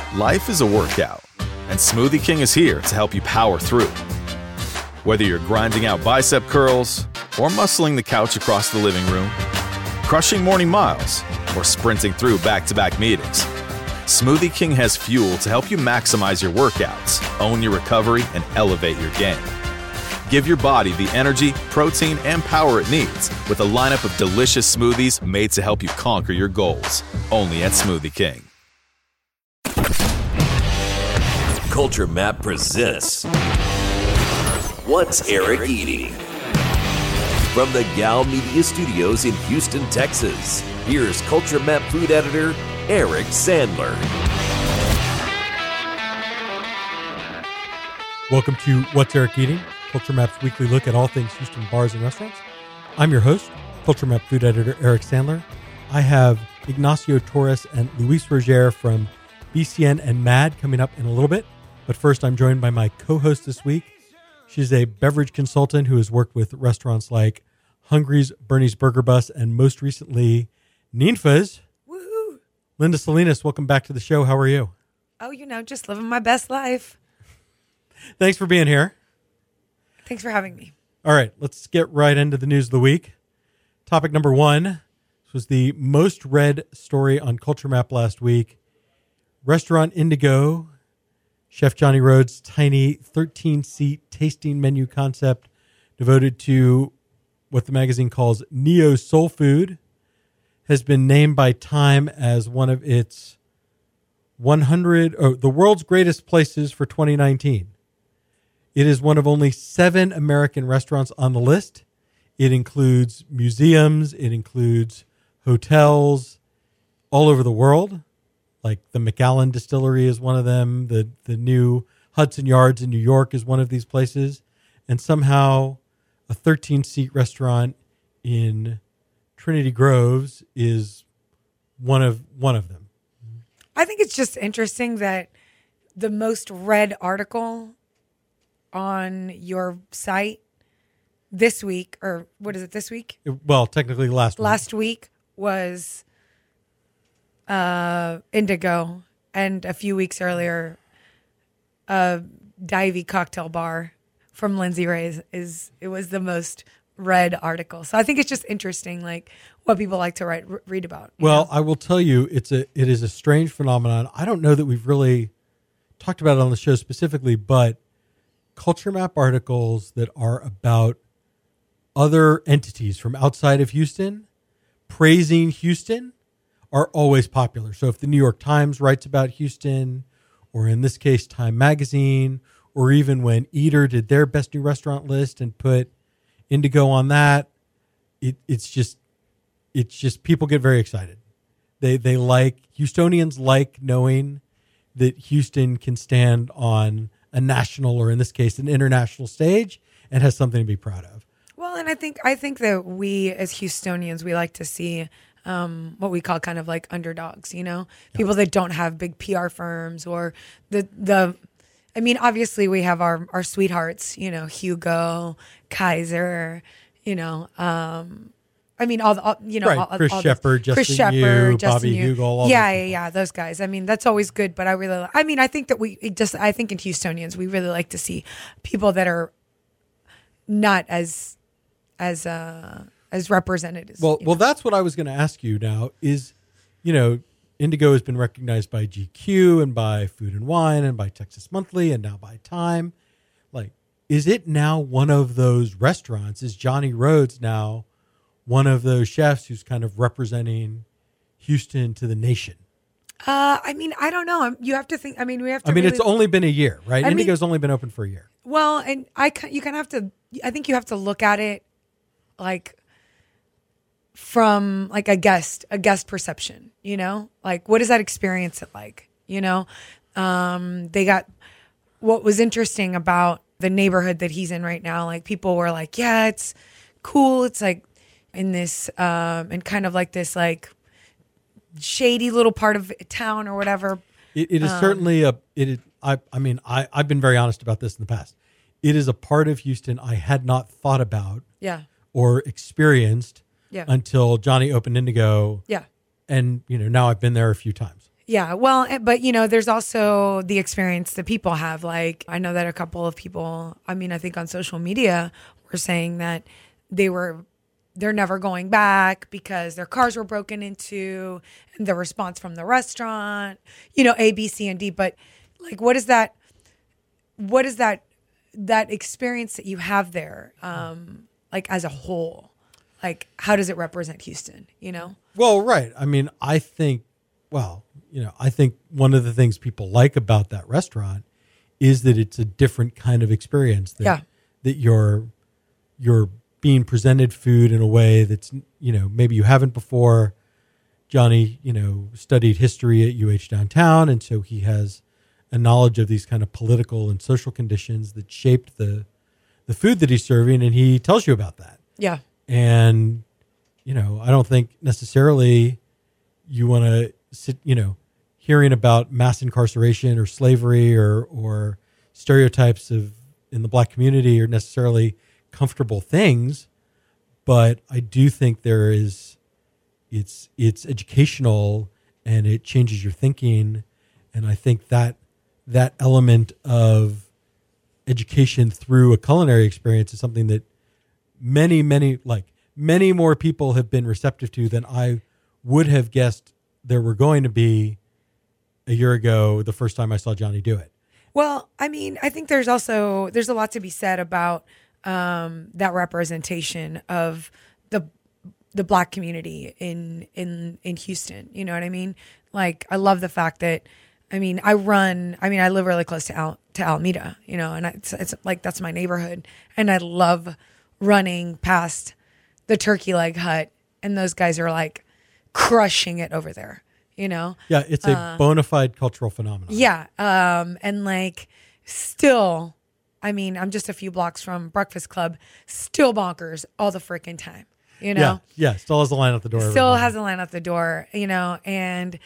Life is a workout, and Smoothie King is here to help you power through. Whether you're grinding out bicep curls or muscling the couch across the living room, crushing morning miles, or sprinting through back-to-back meetings, Smoothie King has fuel to help you maximize your workouts, own your recovery, and elevate your game. Give your body the energy, protein, and power it needs with a lineup of delicious smoothies made to help you conquer your goals. Only at Smoothie King. Culture Map presents What's Eric Eating? From the Gal Media Studios in Houston, Texas, here's Culture Map food editor Eric Sandler. Welcome to What's Eric Eating? Culture Map's weekly look at all things Houston bars and restaurants. I'm your host, Culture Map food editor Eric Sandler. I have Ignacio Torres and Luis Roger from BCN and MAD coming up in a little bit. But first, I'm joined by my co-host this week. She's a beverage consultant who has worked with restaurants like Hungry's, Bernie's Burger Bus, and most recently, Ninfa's. Woohoo! Linda Salinas, welcome back to the show. How are you? Oh, just living my best life. Thanks for being here. Thanks for having me. All right, let's get right into the news of the week. Topic number one. This was the most read story on Culture Map last week. Restaurant Indigo, Chef Johnny Rhodes' tiny 13-seat tasting menu concept devoted to what the magazine calls neo soul food has been named by Time as one of its the world's greatest places for 2019. It is one of only 7 American restaurants on the list. It includes museums. It includes hotels all over the world. Like the Macallan Distillery is one of them. The new Hudson Yards in New York is one of these places. And somehow a 13-seat restaurant in Trinity Groves is one of them. I think it's just interesting that the most read article on your site this week, or what is it, this week? Well, technically last week. Last week was Indigo, and a few weeks earlier, Divey Cocktail Bar from Lindsay Ray it was the most read article. So I think it's just interesting, like what people like to read about. Well, know? I will tell you, it is a strange phenomenon. I don't know that we've really talked about it on the show specifically, but Culture Map articles that are about other entities from outside of Houston praising Houston are always popular. So if the New York Times writes about Houston, or in this case, Time Magazine, or even when Eater did their best new restaurant list and put Indigo on that, it's just people get very excited. Houstonians like knowing that Houston can stand on a national, or in this case, an international stage, and has something to be proud of. Well, and I think that we as Houstonians, we like to see what we call kind of like underdogs, people that don't have big PR firms, or obviously we have our sweethearts, Hugo, Kaiser, Chris Shepard, Justin Yu, Bobby Hugo, yeah, those guys. That's always good, but I think that I think in Houstonians, we really like to see people that are not as represented. Well, that's what I was going to ask you now is, Indigo has been recognized by GQ and by Food and Wine and by Texas Monthly and now by Time. Like, is it now one of those restaurants? Is Johnny Rhodes now one of those chefs who's kind of representing Houston to the nation? I don't know. You have to think. We have to. It's only been a year, right? Indigo's only been open for a year. Well, and I think you have to look at it like from like a guest perception, like what is that experience like, they got, what was interesting about the neighborhood that he's in right now, like people were like, yeah, it's cool. It's like in this, and kind of like this, like shady little part of town or whatever. It is certainly I've been very honest about this in the past. It is a part of Houston I had not thought about or experienced until Johnny opened Indigo. Yeah. And, now I've been there a few times. Yeah, well, but there's also the experience that people have. Like, I know that a couple of people, I mean, I think on social media were saying that they're never going back because their cars were broken into, and the response from the restaurant, A, B, C, and D. But like, what is that experience that you have there, like as a whole? Like, how does it represent Houston, Well, right. I mean, I think one of the things people like about that restaurant is that it's a different kind of experience. That you're being presented food in a way that's, maybe you haven't before. Johnny, studied history at UH downtown. And so he has a knowledge of these kind of political and social conditions that shaped the food that he's serving. And he tells you about that. Yeah. And, I don't think necessarily you want to sit, hearing about mass incarceration or slavery or stereotypes in the Black community are necessarily comfortable things. But I do think it's educational and it changes your thinking. And I think that element of education through a culinary experience is something that many more people have been receptive to than I would have guessed there were going to be a year ago, the first time I saw Johnny do it. Well, I mean, I think there's a lot to be said about that representation of the Black community in Houston. You know what I mean? Like, I love the fact that, I live really close to Alameda, and it's like, that's my neighborhood. And I love running past the Turkey Leg Hut, and those guys are like crushing it over there, Yeah, it's a bona fide cultural phenomenon. Yeah. And like, still, I'm just a few blocks from Breakfast Club, still bonkers all the freaking time, Yeah, still has a line at the door. Still has a line at the door, and,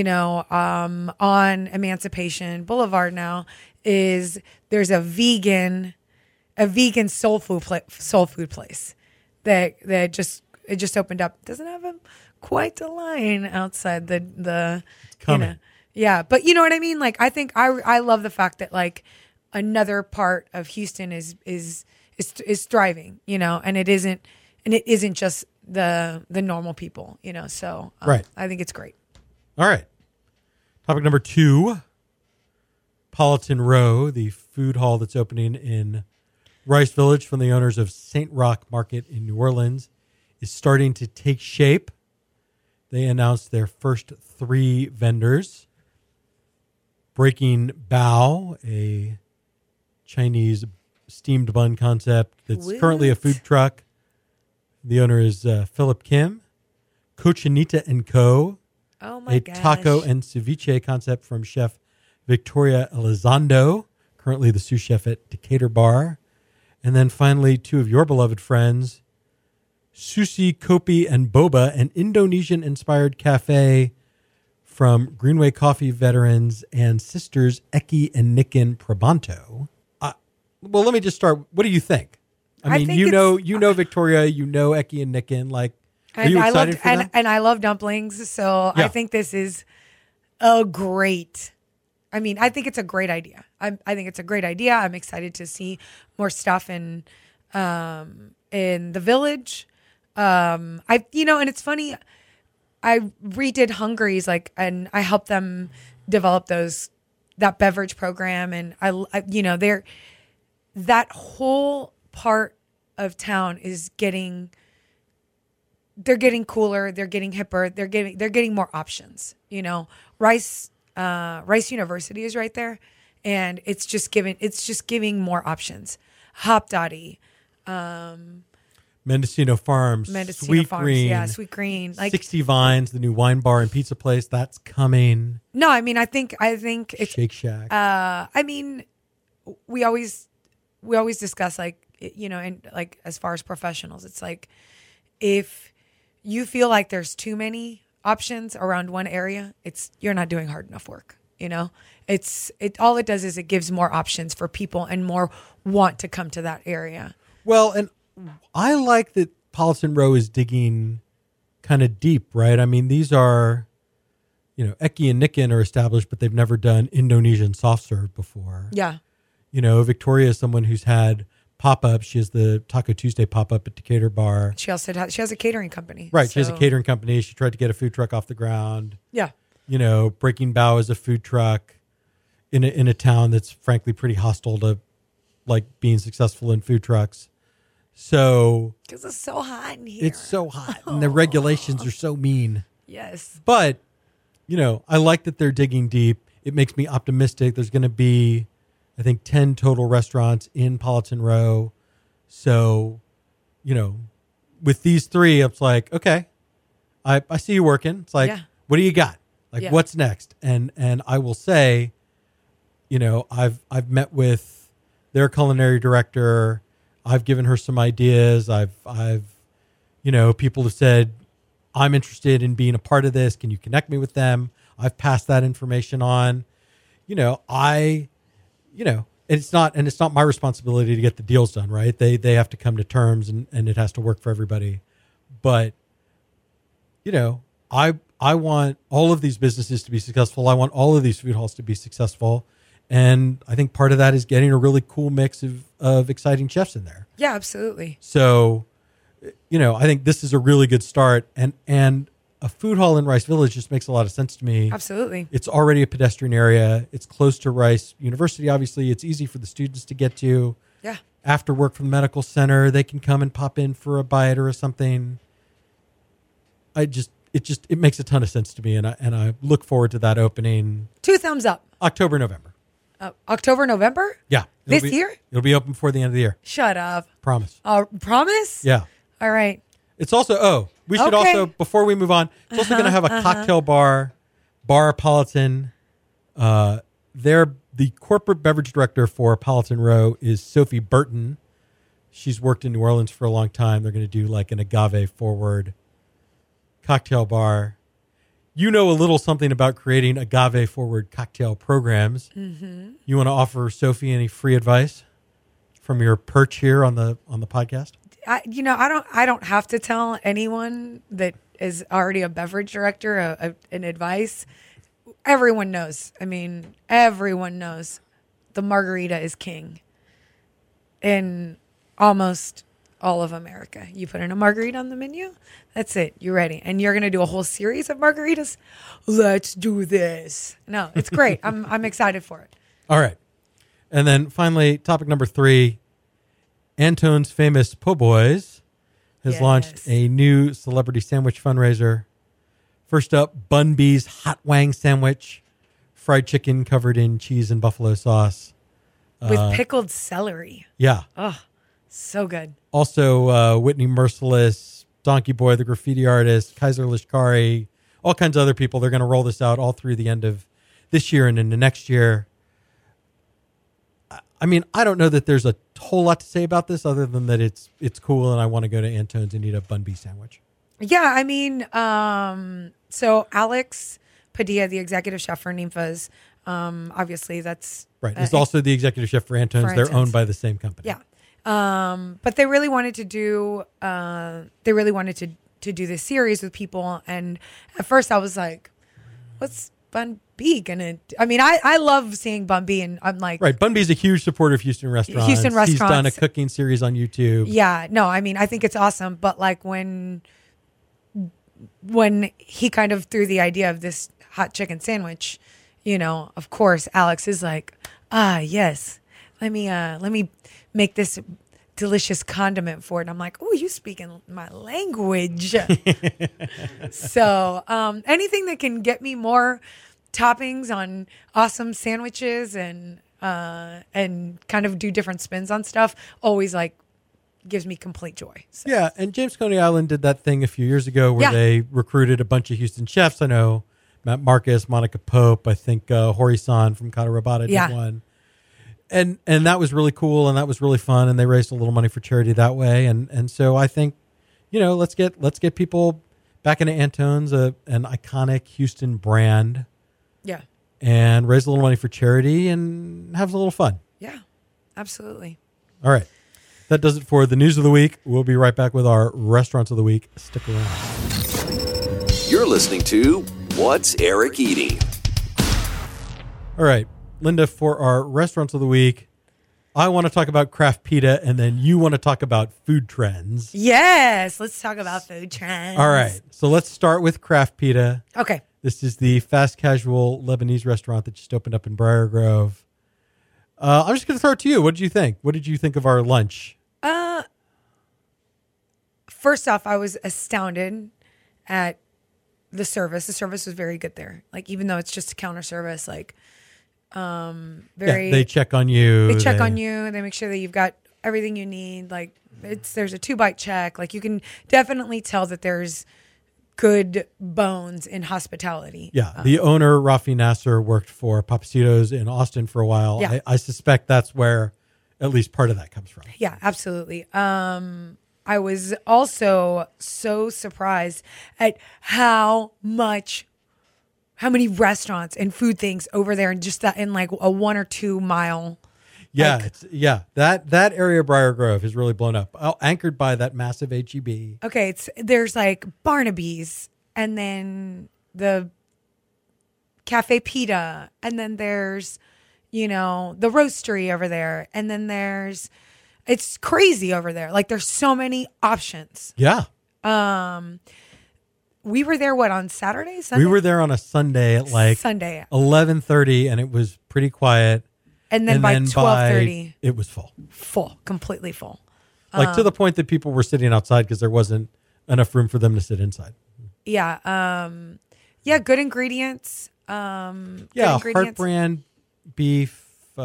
on Emancipation Boulevard now there's a vegan soul food place that just opened up. Doesn't have quite a line outside the yeah, but you know what I mean? Like, I think I love the fact that like another part of Houston is thriving, and it isn't just the normal people, so right. I think it's great. All right. Topic number 2, Politan Row, the food hall that's opening in Rice Village from the owners of St. Roch Market in New Orleans, is starting to take shape. They announced their first 3 vendors. Breaking Bao, a Chinese steamed bun concept that's currently a food truck. The owner is Philip Kim. Cochinita & Co., oh my gosh, taco and ceviche concept from chef Victoria Elizondo, currently the sous chef at Decatur Bar. And then finally, 2 of your beloved friends, Sushi Kopi and Boba, an Indonesian-inspired cafe from Greenway Coffee veterans and sisters Eki and Nikin Prabanto. Well, let me just start. What do you think? I mean, you know Victoria, Eki and Nikin. Like, are you excited for them? And I love dumplings, so yeah. I think this is I think it's a great idea. I think it's a great idea. I'm excited to see more stuff in the village. And it's funny. I redid Hungry's, and I helped them develop that beverage program, and that whole part of town is they're getting cooler, they're getting hipper, they're getting more options. Rice University is right there, and it's just giving more options. Hop Dottie, Mendocino Farms, Sweet Green, like 60 Vines, the new wine bar and pizza place that's coming. No, I think it's Shake Shack. We always discuss and as far as professionals, it's like, if you feel like there's too many options around one area, you're not doing hard enough work. All it does is it gives more options for people and more want to come to that area. Well, and I like that Politan Row is digging kind of deep, right? I mean, these are, Eki and Nikin are established, but they've never done Indonesian soft serve before. Yeah. Victoria is someone who's had pop-ups. She has the Taco Tuesday pop-up at Decatur Bar. She also has a catering company. Right. She has a catering company. She tried to get a food truck off the ground. Yeah. Breaking Bow is a food truck in a town that's frankly pretty hostile to like being successful in food trucks. So because it's so hot in here. It's so hot and the regulations are so mean. Yes. But, I like that they're digging deep. It makes me optimistic. There's going to be, I think, 10 total restaurants in Politan Row. So, with these 3, it's like, okay, I see you working. It's like, what do you got? Like, what's next? And I will say, I've met with their culinary director. I've given her some ideas. I've people have said, I'm interested in being a part of this. Can you connect me with them? I've passed that information on. It's not my responsibility to get the deals done, right? They have to come to terms and it has to work for everybody. But, I want all of these businesses to be successful. I want all of these food halls to be successful. And I think part of that is getting a really cool mix of exciting chefs in there. Yeah, absolutely. So, I think this is a really good start. And a food hall in Rice Village just makes a lot of sense to me. Absolutely. It's already a pedestrian area. It's close to Rice University, obviously. It's easy for the students to get to. Yeah. After work from the medical center, they can come and pop in for a bite or something. It makes a ton of sense to me. And I look forward to that opening. 2 thumbs up. October, November. October, November? Yeah. This year? It'll be open before the end of the year. Shut up. Promise. Promise? Yeah. All right. It's also, we should also, before we move on, it's also going to have a cocktail bar, Politan. The corporate beverage director for Politan Row is Sophie Burton. She's worked in New Orleans for a long time. They're going to do like an agave forward cocktail bar. You know a little something about creating agave forward cocktail programs. Mm-hmm. You want to offer Sophie any free advice from your perch here on the podcast? I don't have to tell anyone that is already a beverage director an advice. Everyone knows. I mean, everyone knows the margarita is king in almost all of America. You put in a margarita on the menu, that's it. You're ready. And you're going to do a whole series of margaritas. Let's do this. No, it's great. I'm excited for it. All right. And then finally, topic number 3, Antone's Famous Po' Boys has launched a new celebrity sandwich fundraiser. First up, Bun B's Hot Wang Sandwich, fried chicken covered in cheese and buffalo sauce. With pickled celery. Yeah. Oh, so good. Also, Whitney Merciless, Donkey Boy, the graffiti artist, Kaiser Lashkari, all kinds of other people. They're going to roll this out all through the end of this year and into next year. I mean, I don't know that there's a whole lot to say about this other than that it's cool and I want to go to Antone's and eat a Bun B sandwich. Yeah, I mean, so Alex Padilla, the executive chef for Ninfa's, obviously that's... Right, he's also the executive chef for Antone's. They're owned by the same company. Yeah. But they really wanted to do do this series with people. And at first I was like, what's Bun B gonna do? I mean, I love seeing Bun B, and I'm like... Right, Bun B's a huge supporter of Houston Restaurants. He's done a cooking series on YouTube. Yeah, no, I mean, I think it's awesome. But like when he kind of threw the idea of this hot chicken sandwich, of course, Alex is like, yes, let me make this delicious condiment for it. And I'm like, oh, you speaking my language. So anything that can get me more toppings on awesome sandwiches and kind of do different spins on stuff, always like gives me complete joy. So. Yeah, and James Coney Island did that thing a few years ago where they recruited a bunch of Houston chefs. I know Matt Marcus, Monica Pope, I think Hori-san from Kata Rabata did one. And that was really cool and that was really fun and they raised a little money for charity that way. And so I think, let's get people back into Antone's, an iconic Houston brand. Yeah. And raise a little money for charity and have a little fun. Yeah, absolutely. All right. That does it for the news of the week. We'll be right back with our restaurants of the week. Stick around. You're listening to What's Eric eating? All right, Linda, for our restaurants of the week, I want to talk about craft pita, and then you want to talk about food trends. Yes, let's talk about food trends. All right, so let's start with craft pita. Okay. This is the fast casual Lebanese restaurant that just opened up in Briar Grove. I'm just going to throw it to you. What did you think? What did you think of our lunch? First off, I was astounded at the service. The service was very good there. Like, even though it's just a counter service, like, They check on you. They check on you. They make sure that you've got everything you need. Like, there's a 2-bite check. Like, you can definitely tell that there's good bones in hospitality. Yeah, the owner, Rafi Nasser, worked for Papacitos in Austin for a while. Yeah. I suspect that's where at least part of that comes from. Yeah, absolutely. I was also so surprised at how many restaurants and food things over there, and just that in like a 1 or 2 mile. Yeah, that area of Briar Grove is really blown up, anchored by that massive HEB. Okay, there's like Barnaby's, and then the Cafe Pita, and then there's, the Roastery over there, and then it's crazy over there. Like, there's so many options. Yeah. We were there, on Saturday? Sunday? We were there on a Sunday at like Sunday. 11:30, and it was pretty quiet. And then by 12:30, it was full. Full, completely full. Like to the point that people were sitting outside because there wasn't enough room for them to sit inside. Yeah. Good ingredients. Heart brand beef.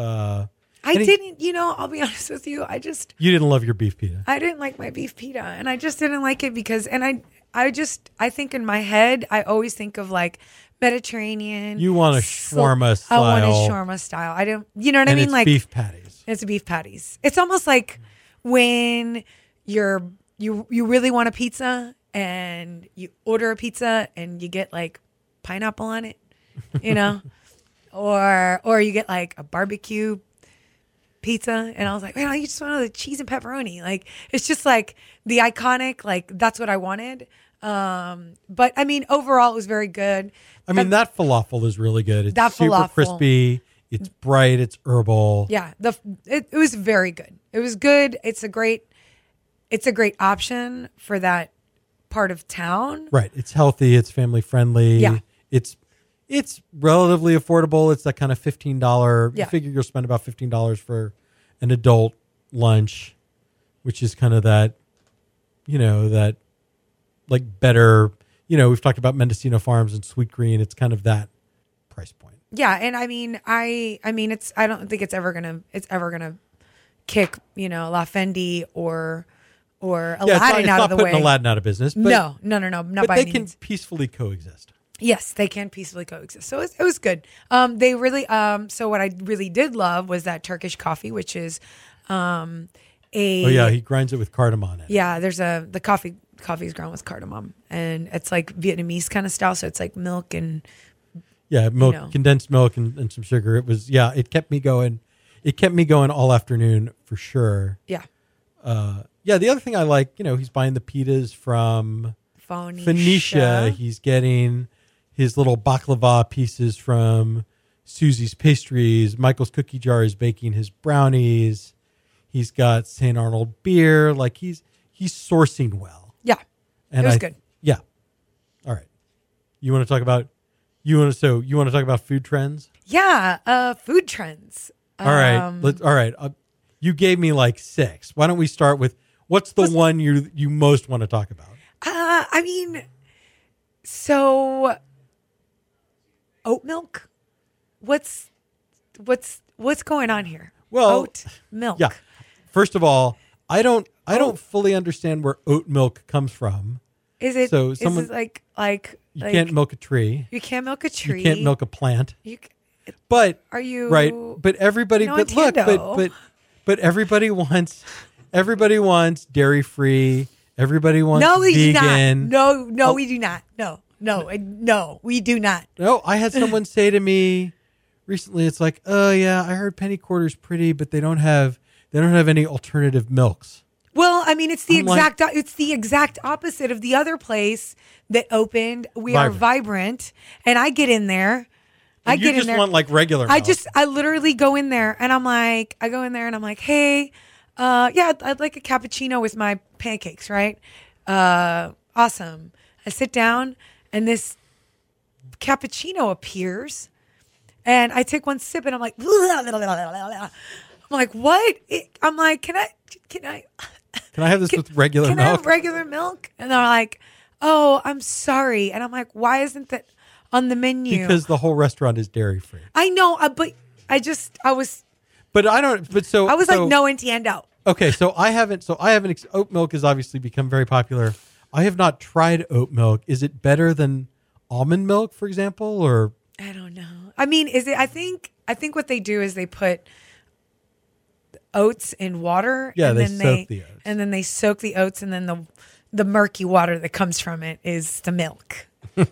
I'll be honest with you. You didn't love your beef pita. I didn't like my beef pita, and I just didn't like it because, I think in my head, I always think of like Mediterranean. You want a shawarma style. I want a shawarma style. I don't, you know what I mean? It's like beef patties. It's beef patties. It's almost like when you really want a pizza and you order a pizza and you get like pineapple on it, or you get like a barbecue pizza, and I was like, man, I just wanted the cheese and pepperoni. Like, it's just like the iconic, like that's what I wanted. But I mean, overall, it was very good. I mean, that falafel is really good. It's super crispy. It's bright. It's herbal. Yeah, it was very good. It was good. It's a great option for that part of town. Right. It's healthy. It's family friendly. Yeah. It's relatively affordable. It's that kind of $15. Yeah. You figure you'll spend about $15 for an adult lunch, which is kind of that, that like better, we've talked about Mendocino Farms and Sweet Green. It's kind of that price point. Yeah. And I mean, I don't think it's ever gonna kick, La Fendi or Aladdin out of the way. It's not putting Aladdin out of business. But, no, not but by they any can means. peacefully coexist. Yes, they can peacefully coexist. So it was good. They really, so what I really did love was that Turkish coffee, which is, he grinds it with cardamom in it. Yeah, the coffee is ground with cardamom, and it's like Vietnamese kind of style. So it's like milk and milk, condensed milk and some sugar. It was, it kept me going. It kept me going all afternoon for sure. Yeah. The other thing I like, he's buying the pitas from Phoenicia. He's getting his little baklava pieces from Susie's Pastries. Michael's Cookie Jar is baking his brownies. He's got St. Arnold beer. Like he's sourcing well. Yeah, and it was good. Yeah. All right. You want to talk about food trends? Yeah, food trends. All right. You gave me like 6. Why don't we start with what's the one you most want to talk about? I mean, so oat milk. What's going on here? Well, oat milk. Yeah. First of all, I don't fully understand where oat milk comes from. Is it? So is it like you can't milk a tree. You can't milk a tree. You can't milk a plant. But are you right? But everybody. No, but look. But everybody wants dairy free. Everybody wants vegan. No, we do not. No, we do not. No, I had someone say to me recently, it's like, oh yeah, I heard penny quarter's pretty, but they don't have any alternative milks. Well, I mean, it's the I'm like- exact opposite of the other place that opened. We are vibrant, and I get in there. I get in just there. want like regular milk. I literally go in there, and I'm like, hey, I'd like a cappuccino with my pancakes, right? Awesome. I sit down, and this cappuccino appears, and I take one sip, and I'm like, what? I'm like, can I? Can I have this with regular Can milk? I have regular milk? And they're like, oh, I'm sorry. And I'm like, why isn't that on the menu? Because the whole restaurant is dairy free. I know, but I was But I don't. But so like, no entiendo. Okay, so I haven't. Oat milk has obviously become very popular. I have not tried oat milk. Is it better than almond milk, for example, or? I don't know. I mean, is it? I think what they do is they put oats in water. Yeah, and they then soak the oats. and then they soak the oats, and then the murky water that comes from it is the milk.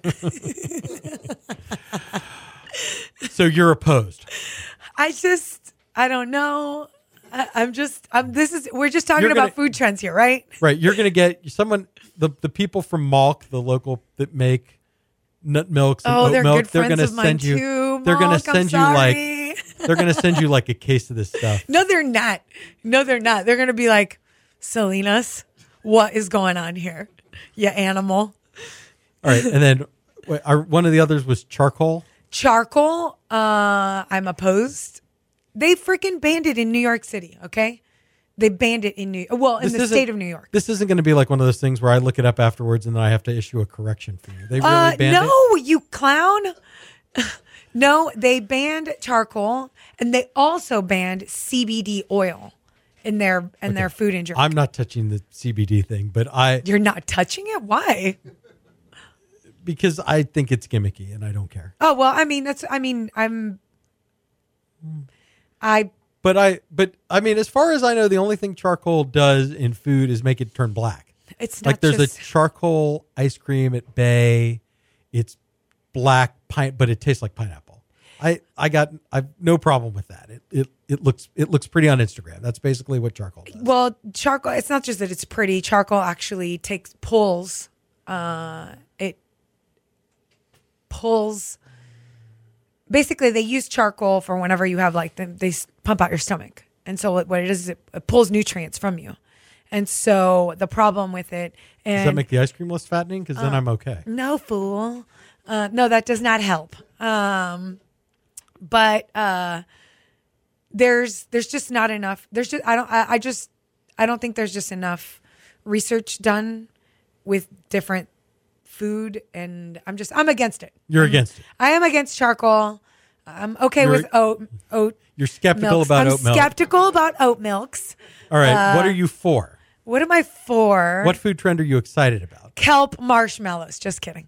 So you're opposed. I don't know. We're just talking You're about gonna- food trends here, right? Right. You're going to get someone, the people from Malk, the local that make nut milks and Oh, oat they're milk. good friends gonna of mine send you. too. They're going Malk, to I'm send you sorry. they're going to send you like a case of this stuff. No, they're not. They're going to be like, Salinas, what is going on here? You animal. All right. And then one of the others was charcoal. Charcoal, I'm opposed. They freaking banned it in New York City, okay? They banned it in the state of New York. This isn't going to be like one of those things where I look it up afterwards and then I have to issue a correction for you. They really banned it? No, you clown. No, they banned charcoal, and they also banned CBD oil in their food and drink. I'm not touching the CBD thing, but You're not touching it? Why? because I think it's gimmicky and I don't care. Oh, well, But I mean, as far as I know, the only thing charcoal does in food is make it turn black. it's not Like there's just, a charcoal ice cream at Bay. It's black pine, but it tastes like pineapple. I've no problem with that. It looks pretty on Instagram. That's basically what charcoal does. well, charcoal, it's not just that it's pretty. Charcoal actually pulls. It pulls. Basically, they use charcoal for whenever you have they pump out your stomach. And so what it is it pulls nutrients from you. And so the problem with it. And Does that make the ice cream less fattening? Because then I'm okay. No, fool. No, that does not help. But there's just not enough. I don't think there's just enough research done with different food, and I'm against it. You're against it. I am against charcoal. I'm okay with oat. You're skeptical milks. about I'm oat milk. skeptical about oat milks. All right. What are you for? What am I for? What food trend are you excited about? Kelp marshmallows. Just kidding.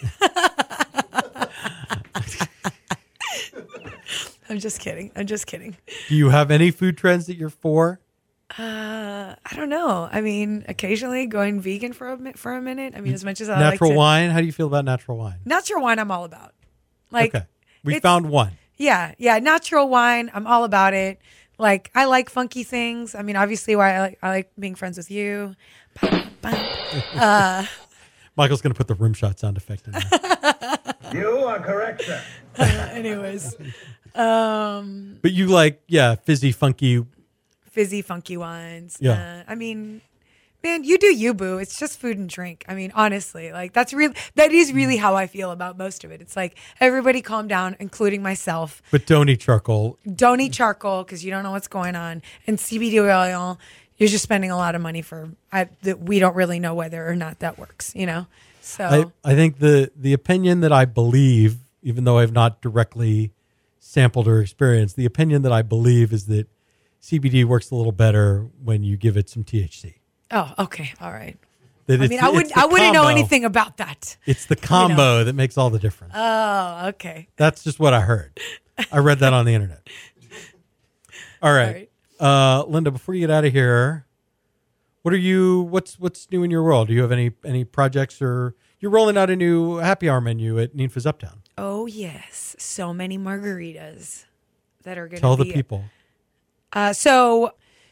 I'm just kidding. Do you have any food trends that you're for? I don't know. I mean, occasionally going vegan for a minute. I mean, as much as I Natural like to, wine? How do you feel about natural wine? natural wine, I'm all about. Like, Okay. We it's- found one. yeah, natural wine, I'm all about it. Like, I like funky things. I mean, obviously, why I like being friends with you. Michael's going to put the rim shot sound effect in there. You are correct, sir. Anyways, But you like, fizzy, funky. fizzy, funky wines. Yeah. I mean, man, you do you, boo. It's just food and drink. I mean, honestly, like that is really how I feel about most of it. It's like everybody calm down, including myself. But don't eat charcoal. Don't eat charcoal because you don't know what's going on. And CBD oil, you're just spending a lot of money that we don't really know whether or not that works, you know? So I think the opinion that I believe, even though I've not directly sampled or experienced, the opinion that I believe is that CBD works a little better when you give it some THC. oh, okay. All right. That I it's- mean, it's the I wouldn't know combo. anything about that. It's the combo that makes all the difference. Oh, okay. That's just what I heard. I read that on the internet. All right. Linda, before you get out of here, what's new in your world? Do you have any projects, or you're rolling out a new happy hour menu at Ninfa's Uptown? Oh, yes. So many margaritas that are going to be. Tell the people. So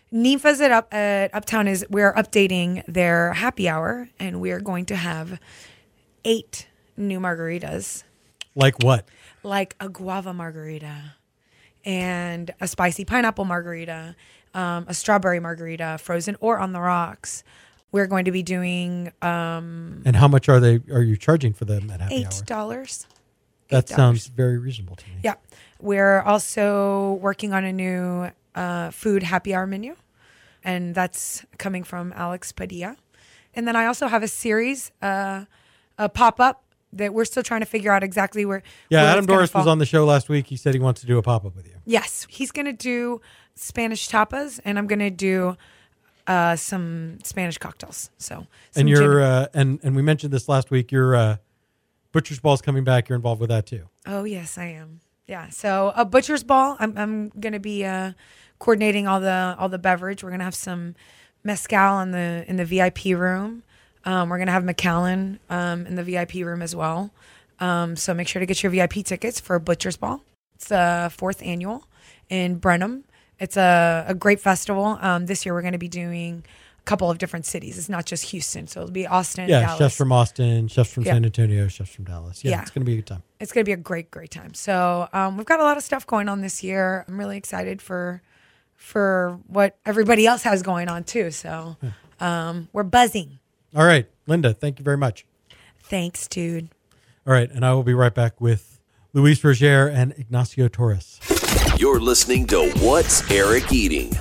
Ninfa's at Uptown we're updating their happy hour, and we are going to have 8 new margaritas. Like what? Like a guava margarita and a spicy pineapple margarita, a strawberry margarita, frozen or on the rocks. We're going to be doing And how much are you charging for them at happy hour? $8. That sounds very reasonable to me. Yeah. We're also working on a new food happy hour menu, and that's coming from Alex Padilla. And then I also have a series, a pop-up that we're still trying to figure out exactly where. Yeah, where Adam Doris was on the show last week. He said he wants to do a pop-up with you. Yes. He's going to do Spanish tapas, and I'm going to do some Spanish cocktails. So, and you're and we mentioned this last week. Your Butcher's Ball's coming back. You're involved with that too. Oh yes, I am. Yeah. So a Butcher's Ball. I'm going to be coordinating all the beverage. We're going to have some mezcal in the VIP room. We're going to have Macallan in the VIP room as well. So make sure to get your VIP tickets for Butcher's Ball. It's the 4th annual in Brenham. It's a great festival. This year we're going to be doing a couple of different cities. It's not just Houston. So it'll be Austin, Dallas. Chefs from Austin, chefs from San Antonio, chefs from Dallas. Yeah, it's going to be a good time. It's going to be a great, great time. So we've got a lot of stuff going on this year. I'm really excited for what everybody else has going on too. So we're buzzing. All right, Linda, thank you very much. Thanks, dude. All right, and I will be right back with Luis Roger and Ignacio Torres. You're listening to What's Eric Eating?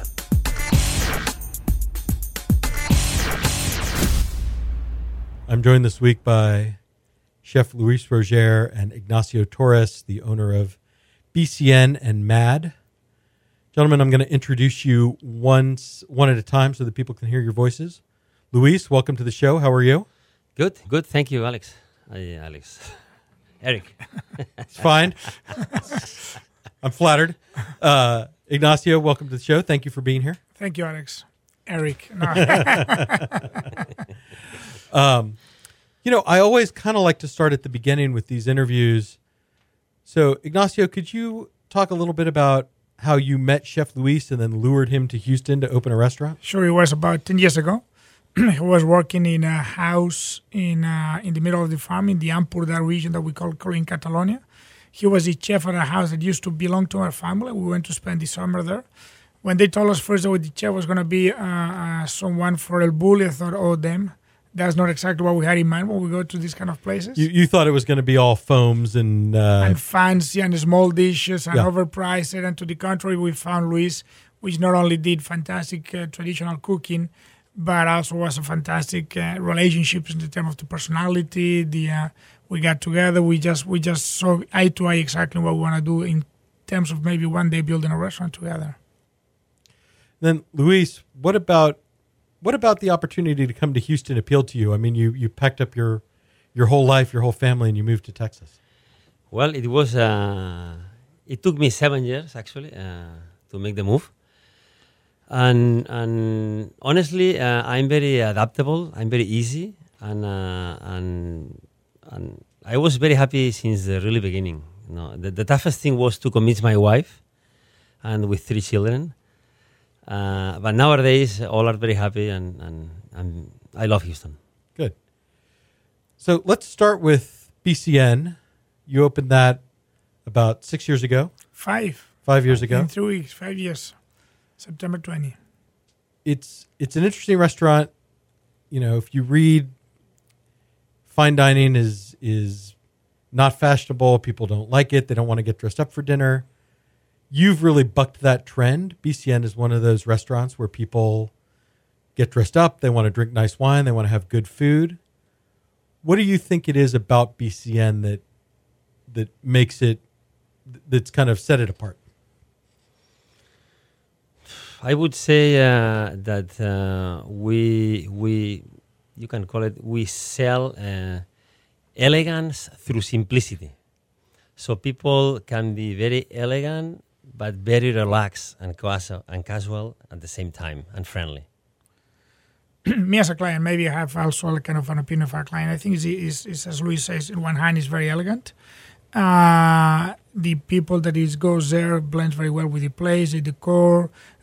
I'm joined this week by Chef Luis Roger and Ignacio Torres, the owner of BCN and MAD. Gentlemen, I'm going to introduce you one at a time so that people can hear your voices. Luis, welcome to the show. How are you? Good. Thank you, Alex. Eric. It's fine. I'm flattered. Ignacio, welcome to the show. Thank you for being here. Thank you, Alex. Eric. No. I always kind of like to start at the beginning with these interviews. So, Ignacio, could you talk a little bit about how you met Chef Luis and then lured him to Houston to open a restaurant? Sure, it was about 10 years ago. He was working in a house in the middle of the farm in the Ampurdar region that we call in Catalonia. He was the chef at a house that used to belong to our family. We went to spend the summer there. When they told us first that the chef was going to be someone for El Bulli, I thought, oh, damn. That's not exactly what we had in mind when we go to these kind of places. You thought it was going to be all foams and fancy and small dishes and overpriced. And to the contrary, we found Luis, which not only did fantastic traditional cooking, but also was a fantastic relationships in terms of the personality. We got together. We just saw eye to eye exactly what we want to do in terms of maybe one day building a restaurant together. Then, Luis, what about the opportunity to come to Houston appealed to you? I mean, you packed up your whole life, your whole family, and you moved to Texas. Well, it was. It took me 7 years actually to make the move, and honestly, I'm very adaptable. I'm very easy, and I was very happy since the really beginning. The toughest thing was to convince my wife, and with 3 children. But nowadays, all are very happy, and I love Houston. Good. So let's start with BCN. You opened that about 6 years ago. 5 years ago. In 3 weeks, 5 years. September 20. It's an interesting restaurant. If you read, fine dining is not fashionable. People don't like it. They don't want to get dressed up for dinner. You've really bucked that trend. BCN is one of those restaurants where people get dressed up. They want to drink nice wine. They want to have good food. What do you think it is about BCN that makes it, that's kind of set it apart? I would say that we you can call it, we sell elegance through simplicity. So people can be very elegant, but very relaxed and casual at the same time, and friendly. Me as a client, maybe I have also a kind of an opinion of our client. I think is as Luis says, in one hand, is very elegant. The people that goes there blends very well with the place, the decor,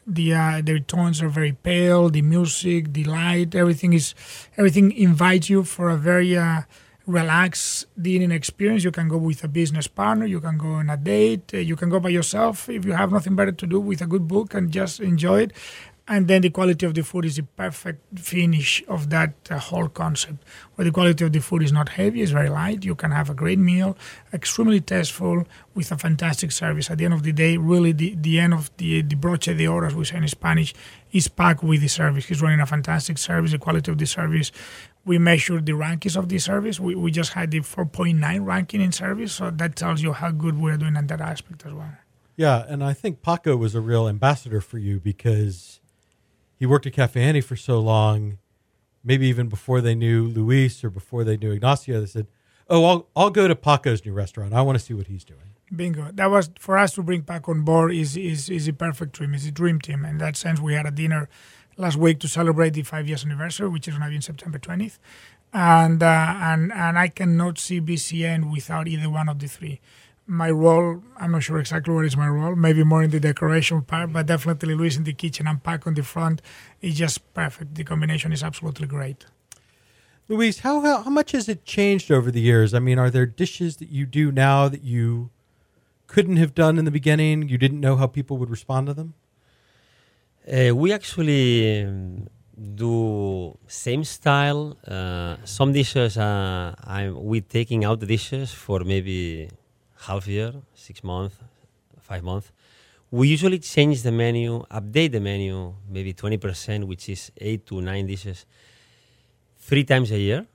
The tones are very pale. The music, the light, everything invites you for a very relaxed dining experience. You can go with a business partner. You can go on a date. You can go by yourself if you have nothing better to do with a good book and just enjoy it. And then the quality of the food is the perfect finish of that whole concept, where the quality of the food is not heavy, it's very light. You can have a great meal, extremely tasteful, with a fantastic service. At the end of the day, really the end of the broche de oro, as we say in Spanish, is packed with the service. He's running a fantastic service, the quality of the service. We measure the rankings of the service. We just had the 4.9 ranking in service, so that tells you how good we're doing in that aspect as well. Yeah, and I think Paco was a real ambassador for you because he worked at Cafe Annie for so long, maybe even before they knew Luis or before they knew Ignacio. They said, "Oh, I'll go to Paco's new restaurant. I want to see what he's doing." Bingo. That was, for us to bring Paco on board is a perfect dream. It's a dream team. In that sense, we had a dinner last week to celebrate the 5 years anniversary, which is going to be on September 20th. And I cannot see BCN without either one of the three. My role, I'm not sure exactly what is my role, maybe more in the decoration part, but definitely Luis in the kitchen and Paco on the front is just perfect. The combination is absolutely great. Luis, how much has it changed over the years? I mean, are there dishes that you do now that you couldn't have done in the beginning? You didn't know how people would respond to them? We actually do same style. Some dishes, we're taking out the dishes for maybe half year, 6 months, 5 months. We usually change the menu, update the menu, maybe 20%, which is 8 to 9 dishes, 3 times a year.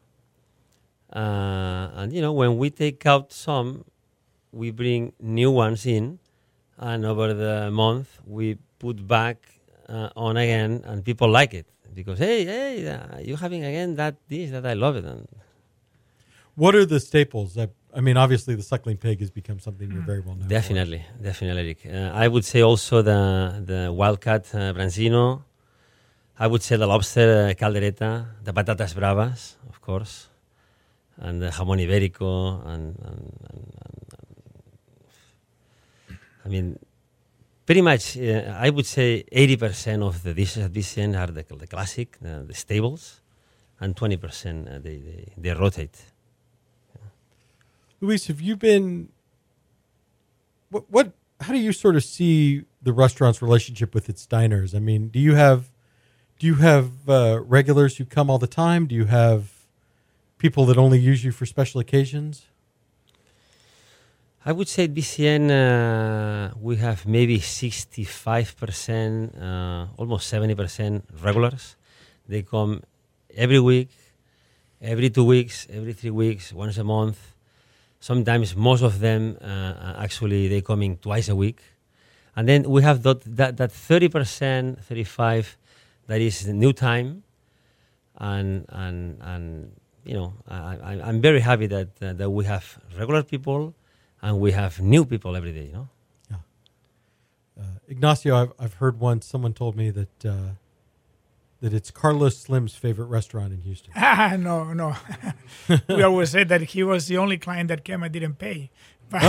And, when we take out some, we bring new ones in, and over the month, we put back on again, and people like it. Because, hey, you're having again that dish that I love it. And what are the staples? I mean, obviously the suckling pig has become something you're very well known Definitely, Rick. I would say also the wildcat branzino. I would say the lobster caldereta, the patatas bravas, of course, and the jamón ibérico, and I mean, pretty much, I would say 80% of the dishes at BCN are the classic, the staples, and 20% they rotate. Luis, have you been? What? How do you sort of see the restaurant's relationship with its diners? I mean, do you have regulars who come all the time? Do you have people that only use you for special occasions? I would say at BCN we have maybe 65%, almost 70% regulars. They come every week, every 2 weeks, every 3 weeks, once a month. Sometimes most of them actually they coming twice a week, and then we have that 30%, 35% that is new time, and I'm very happy that we have regular people and we have new people every day. Yeah. Ignacio, I've heard once someone told me that it's Carlos Slim's favorite restaurant in Houston. No. We always said that he was the only client that came and didn't pay. But,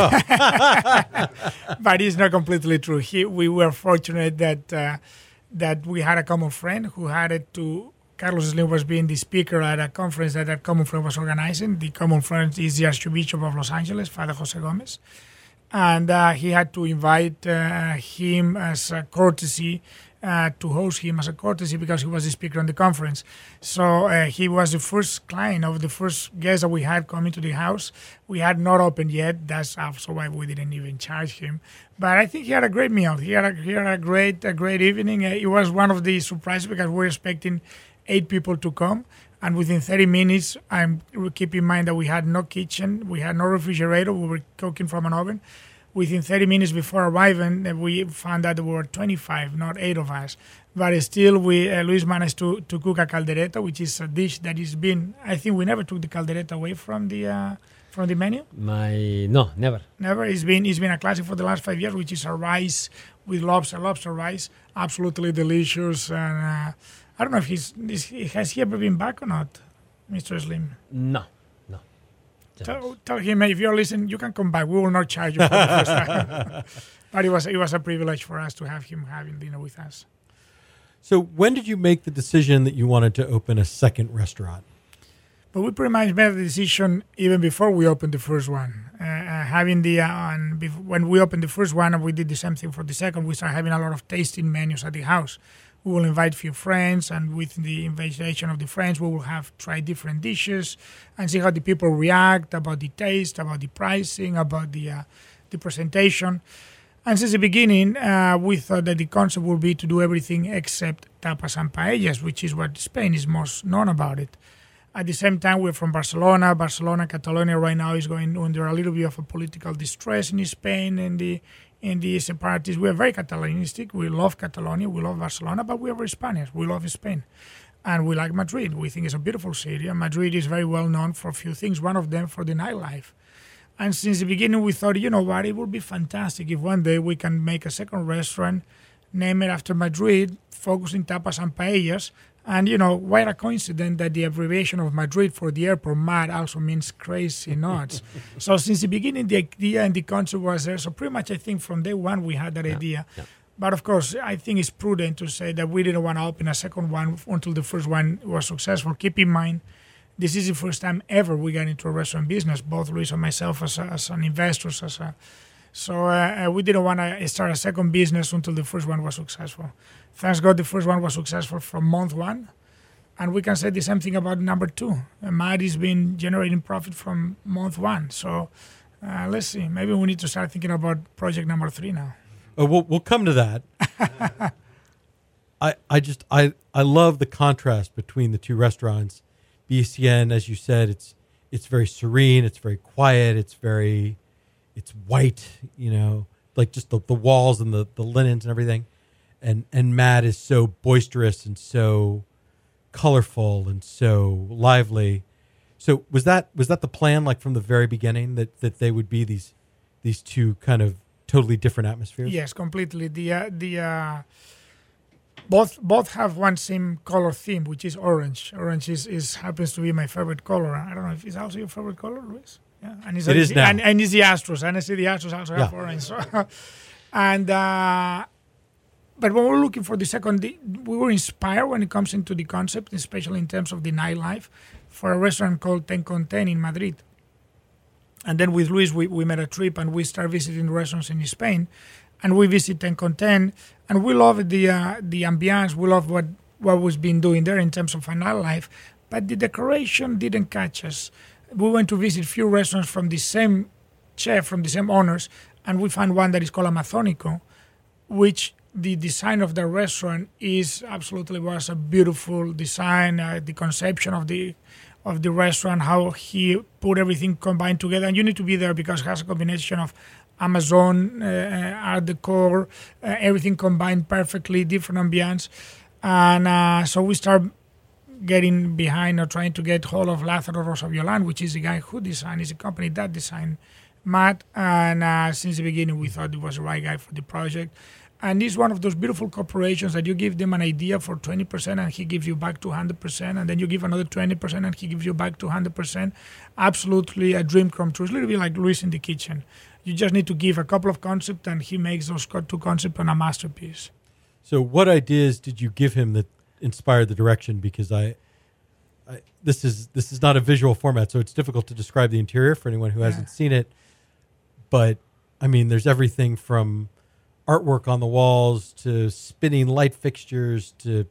but it's not completely true. We were fortunate that we had a common friend who had it to. Carlos Slim was being the speaker at a conference that common friend was organizing. The common friend is the Archbishop of Los Angeles, Father Jose Gomez. And he had to invite him as a courtesy to host him as a courtesy because he was the speaker on the conference. So he was the first client of the first guest that we had coming to the house. We had not opened yet. That's also why we didn't even charge him. But I think he had a great meal. He had a great evening. It was one of the surprises because we were expecting 8 people to come. And within 30 minutes, keep in mind that we had no kitchen, we had no refrigerator, we were cooking from an oven. Within 30 minutes before arriving, we found that there were 25, not 8 of us. But still, Luis managed to cook a caldereta, which is a dish that has been, I think we never took the caldereta away from the menu. No, never. Never. It's been a classic for the last 5 years, which is a rice with lobster rice, absolutely delicious. And I don't know if has he ever been back or not, Mr. Slim? No. Tell him, if you're listening, you can come back. We will not charge you for the first time. But it was a privilege for us to have him having dinner with us. So when did you make the decision that you wanted to open a second restaurant? But we pretty much made the decision even before we opened the first one. When we opened the first one and we did the same thing for the second, we started having a lot of tasting menus at the house. We will invite a few friends, and with the invitation of the friends, we will have try different dishes and see how the people react about the taste, about the pricing, about the presentation. And since the beginning, we thought that the concept would be to do everything except tapas and paellas, which is what Spain is most known about it. At the same time, we're from Barcelona. Catalonia right now is going under a little bit of a political distress in Spain, and the separatists. We are very Catalanistic. We love Catalonia. We love Barcelona, but we are very Spanish. We love Spain. And we like Madrid. We think it's a beautiful city. And Madrid is very well known for a few things, one of them for the nightlife. And since the beginning, we thought, you know what, it would be fantastic if one day we can make a second restaurant, name it after Madrid, focusing tapas and paellas. And, what a coincidence that the abbreviation of Madrid for the airport, MAD, also means crazy nuts. So since the beginning, the idea and the concept was there. So pretty much I think from day one we had that idea. Yeah. But of course, I think it's prudent to say that we didn't want to open a second one until the first one was successful. Keep in mind, this is the first time ever we got into a restaurant business, both Luis and myself as an investors. So we didn't want to start a second business until the first one was successful. Thanks God the first one was successful from month one. And we can say the same thing about number two. MAD has been generating profit from month one. So let's see. Maybe we need to start thinking about project number 3 now. Oh, we'll come to that. I love the contrast between the two restaurants. BCN, as you said, it's very serene, it's very quiet, it's white, like just the walls and the linens and everything. And MAD is so boisterous and so colorful and so lively. So was that the plan, like from the very beginning, that they would be these two kind of totally different atmospheres? Yes, completely. Both have one same color theme, which is orange. Orange is happens to be my favorite color. I don't know if it's also your favorite color, Luis. Yeah, and it is now. And it's the Astros. And I see the Astros also have orange. So, but when we're looking for the second, we were inspired when it comes into the concept, especially in terms of the nightlife, for a restaurant called Ten con Ten in Madrid. And then with Luis, we made a trip and we started visiting restaurants in Spain. And we visit Ten con Ten, and we love the ambiance. We love what was being doing there in terms of nightlife. But the decoration didn't catch us. We went to visit few restaurants from the same chef, from the same owners, and we found one that is called Amazónico, which the design of the restaurant was a beautiful design. The conception of the restaurant, how he put everything combined together, and you need to be there because it has a combination of Amazon, Art Deco, everything combined perfectly, different ambience, and so we start getting behind or trying to get hold of Lázaro Rosaviolan, which is the guy who designed, is a company that designed MAD, and since the beginning we thought it was the right guy for the project. And it's one of those beautiful corporations that you give them an idea for 20% and he gives you back 200%, and then you give another 20% and he gives you back 200%. Absolutely a dream come true. It's a little bit like Luis in the kitchen. You just need to give a couple of concepts and he makes those two concepts on a masterpiece. So what ideas did you give him that inspired the direction? Because this is not a visual format, so it's difficult to describe the interior for anyone who hasn't seen it. But, I mean, there's everything from artwork on the walls to spinning light fixtures to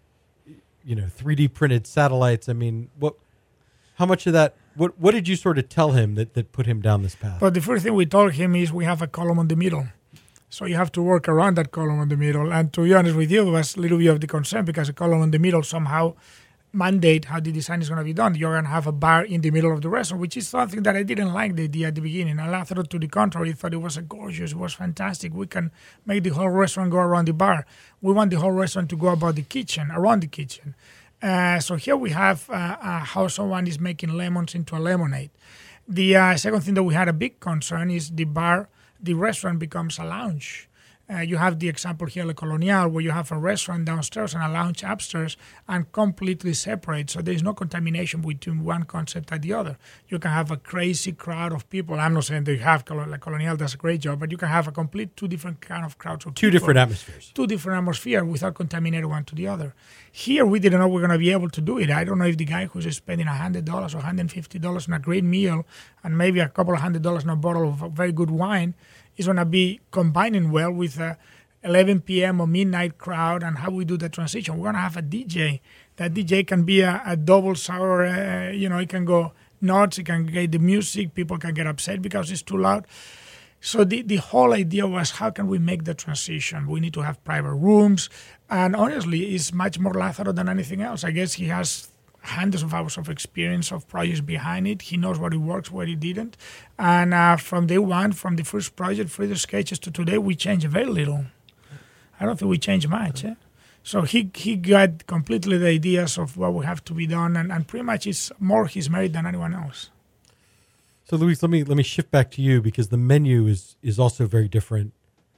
3D printed satellites. I mean, how much of that, what did you sort of tell him that put him down this path? But the first thing we told him is we have a column on the middle, so you have to work around that column on the middle. And to be honest with you, it was a little bit of the concern because a column on the middle somehow mandate how the design is going to be done. You're going to have a bar in the middle of the restaurant, which is something that I didn't like the idea at the beginning. And Lázaro, to the contrary, thought it was gorgeous, it was fantastic. We can make the whole restaurant go around the bar. We want the whole restaurant to go around the kitchen. So here we have how someone is making lemons into a lemonade. The second thing that we had a big concern is the restaurant becomes a lounge. You have the example here, La Colonial, where you have a restaurant downstairs and a lounge upstairs and completely separate. So there's no contamination between one concept and the other. You can have a crazy crowd of people. I'm not saying that you have La Colonial does a great job, but you can have a complete two different kind of crowds of Two people. different atmospheres. Two different atmospheres without contaminating one to the other. Here, we didn't know we're going to be able to do it. I don't know if the guy who's spending $100 or $150 on a great meal and maybe a couple of $100 on a bottle of very good wine is going to be combining well with 11 p.m. or midnight crowd and how we do the transition. We're going to have a DJ. That DJ can be a double sour, it can go nuts, it can get the music, people can get upset because it's too loud. So the whole idea was, how can we make the transition? We need to have private rooms. And honestly, it's much more Lázaro than anything else. I guess he has hundreds of hours of experience of projects behind it. He knows what it works, what it didn't. And from day one, from the first project, Freedom Sketches, to today, we changed very little. I don't think we changed much. So he got completely the ideas of what we have to be done, and pretty much it's more his merit than anyone else. So Luis, let me shift back to you, because the menu is also very different.